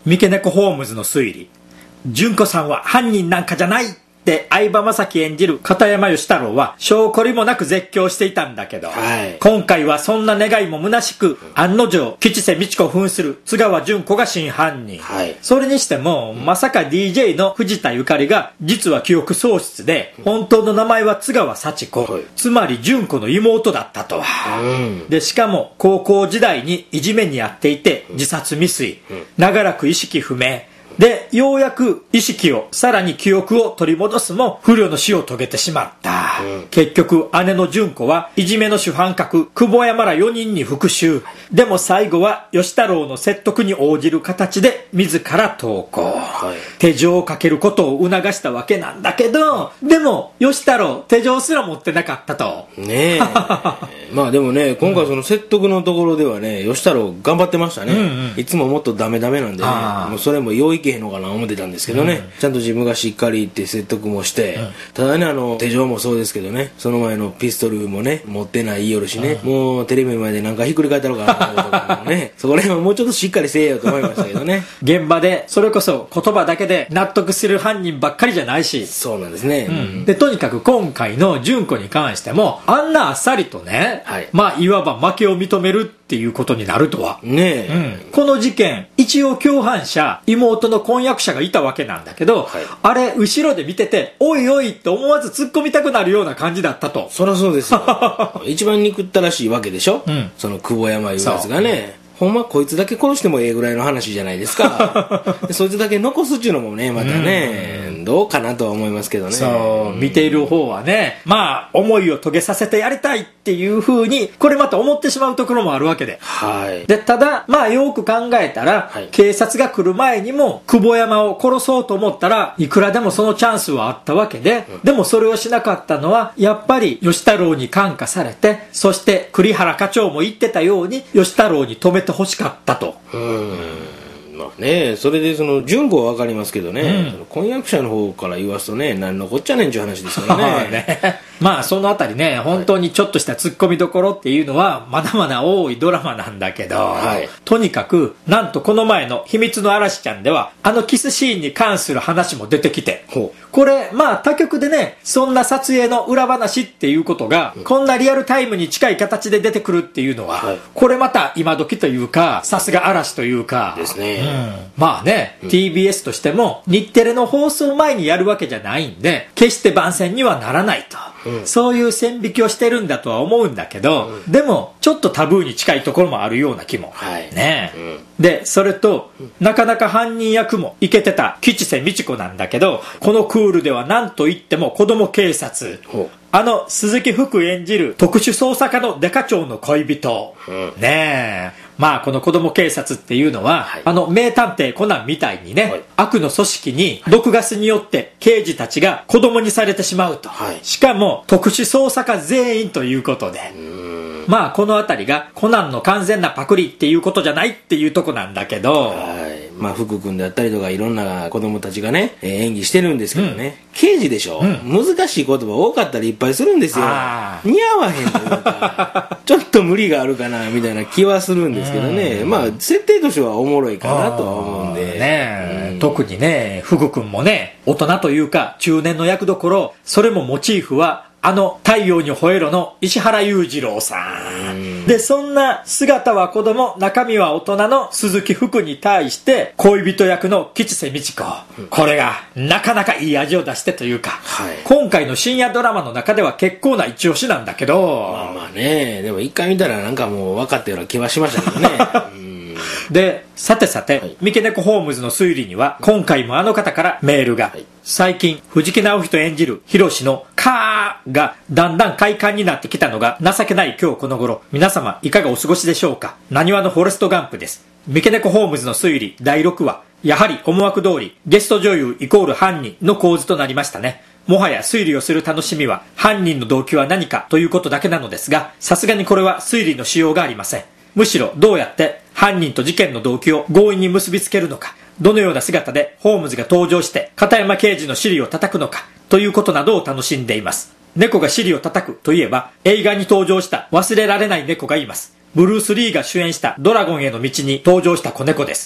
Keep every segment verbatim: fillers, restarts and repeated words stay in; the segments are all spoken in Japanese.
三毛猫ホームズの推理。純子さんは犯人なんかじゃないって相葉雅紀演じる片山義太郎は証拠りもなく絶叫していたんだけど、はい、今回はそんな願いも虚しく、案の定吉瀬美智子を扮する津川純子が真犯人、はい、それにしても、うん、まさか ディージェー の藤田ゆかりが実は記憶喪失で、うん、本当の名前は津川幸子、はい、つまり純子の妹だったとは、うん、でしかも高校時代にいじめにあっていて自殺未遂、うん、長らく意識不明で、ようやく意識を、さらに記憶を取り戻すも不慮の死を遂げてしまった、うん、結局姉の純子はいじめの主犯格久保山らよにんに復讐。でも最後は義太郎の説得に応じる形で自ら投降、はい、手錠をかけることを促したわけなんだけど、でも義太郎手錠すら持ってなかったとねえまあでもね、今回その説得のところではね、義太郎頑張ってましたね、うんうん、いつももっとダメダメなんでね、もうそれも良いへんのかな思ってたんですけどね、うん、ちゃんと自分がしっかり言って説得もして、うん、ただね、あの手錠もそうですけどね、その前のピストルもね持ってない言いよるしね、うん、もうテレビ前でなんかひっくり返ったのかなとかねそこら辺はもうちょっとしっかりせえよと思いましたけどね現場でそれこそ言葉だけで納得する犯人ばっかりじゃないし、 そうなんですね、 うん、でとにかく今回の純子に関してもあんなあっさりとね、はい、まあいわば負けを認めるっていうことになるとはねえ、 うん、この事件一応共犯者妹の婚約者がいたわけなんだけど、はい、あれ後ろで見てておいおいって思わず突っ込みたくなるような感じだったと。 そりゃそうですよ一番憎ったらしいわけでしょ、うん、その久保山いうやつがね、ほんまこいつだけ殺してもええぐらいの話じゃないですかそいつだけ残すっていうのもねまたね、うん、どうかなとは思いますけどね。 そう見ている方はね、まあ思いを遂げさせてやりたいっていう風にこれまた思ってしまうところもあるわけで、はい、でただまあよく考えたら、はい、警察が来る前にも久保山を殺そうと思ったらいくらでもそのチャンスはあったわけで、うん、でもそれをしなかったのはやっぱり義太郎に感化されて、そして栗原課長も言ってたように義太郎に止めて欲しかったと。 うーん、まあね、それでその純子は分かりますけどね、うん、婚約者の方から言わすとね、何のこっちゃねんちゅう話ですからねねまあそのあたりね、本当にちょっとしたツッコミどころっていうのはまだまだ多いドラマなんだけど、はい、とにかくなんとこの前の秘密の嵐ちゃんではあのキスシーンに関する話も出てきて、これまあ他局でねそんな撮影の裏話っていうことが、うん、こんなリアルタイムに近い形で出てくるっていうのは、はい、これまた今時というかさすが嵐というかですね、 うん、まあね、うん、ティービーエス としても日テレの放送前にやるわけじゃないんで決して番宣にはならないと、うん、そういう線引きをしてるんだとは思うんだけど、うん、でもちょっとタブーに近いところもあるような気も、はい、ね、うん、でそれと、うん、なかなか犯人役もイケてた吉瀬美智子なんだけど、このクールでは何と言っても子供警察、あの鈴木福演じる特殊捜査課のデカ長の恋人、うん、ねえ、まあこの子供警察っていうのは、はい、あの名探偵コナンみたいにね、はい、悪の組織に毒ガスによって刑事たちが子供にされてしまうと、はい、しかも特殊捜査課全員ということで、うーん、まあこのあたりがコナンの完全なパクリっていうことじゃないっていうとこなんだけど、はい、 まあ福君であったりとかいろんな子供たちがね、えー、演技してるんですけどね、うん、刑事でしょ、うん、難しい言葉多かったりいっぱいするんですよ。似合わへんというかちょっと無理があるかなみたいな気はするんですけどね、まあ設定としてはおもろいかなとは思うんでね、うん、特にね福君もね大人というか中年の役どころ、それもモチーフはあの太陽に吠えろの石原裕次郎さんで、そんな姿は子供中身は大人の鈴木福に対して恋人役の吉瀬美智子、これがなかなかいい味を出してというか、はい、今回の深夜ドラマの中では結構な一押しなんだけど、 まあまあね、でも一回見たらなんかもう分かったような気はしましたけどねうんでさてさて、はい、三毛猫ホームズの推理には今回もあの方からメールが、はい、最近藤木直人演じるヒロシのカーがだんだん快感になってきたのが情けない今日この頃、皆様いかがお過ごしでしょうか。なにわのフォレストガンプです。三毛猫ホームズの推理だいろくわ、やはり思惑通りゲスト女優イコール犯人の構図となりましたね。もはや推理をする楽しみは犯人の動機は何かということだけなのですが、さすがにこれは推理のしようがありません。むしろどうやって犯人と事件の動機を強引に結びつけるのか、どのような姿でホームズが登場して片山刑事の尻を叩くのかということなどを楽しんでいます。猫が尻を叩くといえば映画に登場した忘れられない猫がいます。ブルース・リーが主演したドラゴンへの道に登場した子猫です。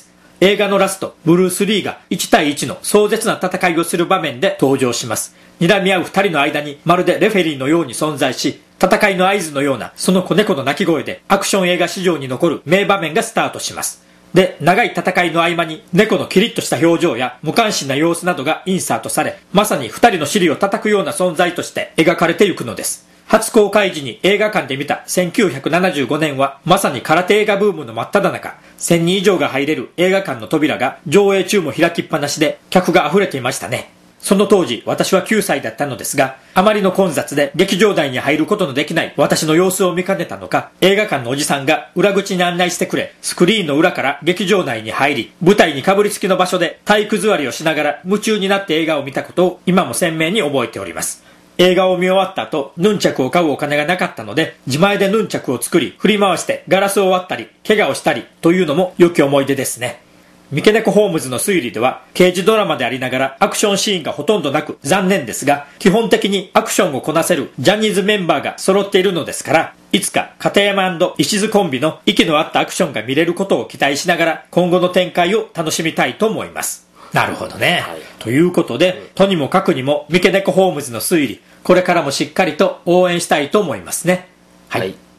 映画のラスト、ブルース・リーがいち対いちの壮絶な戦いをする場面で登場します。睨み合う二人の間にまるでレフェリーのように存在し、戦いの合図のようなその子猫の鳴き声でアクション映画史上に残る名場面がスタートします。で、長い戦いの合間に猫のキリッとした表情や無関心な様子などがインサートされ、まさに二人の尻を叩くような存在として描かれていくのです。初公開時に映画館で見たせんきゅうひゃくななじゅうごねんはまさに空手映画ブームの真っ只中、せんにん以上が入れる映画館の扉が上映中も開きっぱなしで客が溢れていましたね。その当時、私はきゅうさいだったのですが、あまりの混雑で劇場内に入ることのできない私の様子を見かねたのか、映画館のおじさんが裏口に案内してくれ、スクリーンの裏から劇場内に入り、舞台にかぶりつきの場所で体育座りをしながら夢中になって映画を見たことを今も鮮明に覚えております。映画を見終わった後、ヌンチャクを買うお金がなかったので、自前でヌンチャクを作り、振り回してガラスを割ったり、怪我をしたりというのも良き思い出ですね。三毛猫ホームズの推理では刑事ドラマでありながらアクションシーンがほとんどなく残念ですが、基本的にアクションをこなせるジャニーズメンバーが揃っているのですから、いつか片山&石津コンビの息の合ったアクションが見れることを期待しながら今後の展開を楽しみたいと思います。なるほどね、はい、ということで、とにもかくにも三毛猫ホームズの推理、これからもしっかりと応援したいと思いますね。はい、はい。